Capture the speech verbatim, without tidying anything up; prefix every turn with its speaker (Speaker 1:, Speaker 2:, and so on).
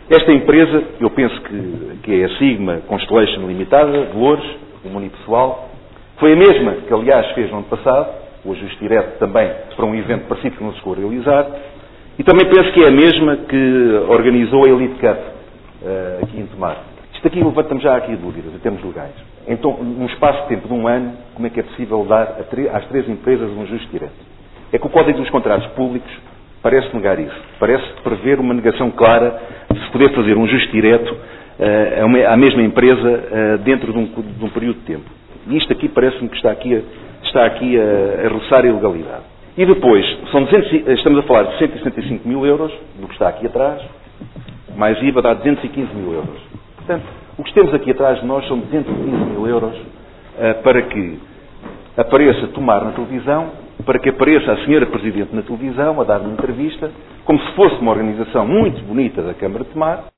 Speaker 1: Esta empresa, eu penso que, que é a Sigma Constellation Limitada, de Loures, uma unipessoal, foi a mesma que, aliás, fez no ano passado, o ajuste direto também para um evento parecido que não se chegou a realizar, e também penso que é a mesma que organizou a Elite Cup uh, aqui em Tomar. Isto aqui levanta-me já aqui dúvidas, em termos legais. Então, num espaço de tempo de um ano, como é que é possível dar às três empresas um ajuste direto? É que o Código dos Contratos Públicos parece negar isso. Parece prever uma negação clara de se poder fazer um ajuste direto uh, à mesma empresa uh, dentro de um, de um período de tempo. E isto aqui parece-me que está aqui, a, está aqui a, a roçar a ilegalidade. E depois, são duzentos, estamos a falar de cento e sessenta e cinco mil euros, do que está aqui atrás, mais I V A dá duzentos e quinze mil euros. Portanto, o que temos aqui atrás de nós são duzentos e quinze mil euros uh, para que apareça Tomar na televisão, para que apareça a senhora Presidente na televisão a dar uma entrevista, como se fosse uma organização muito bonita da Câmara de Tomar.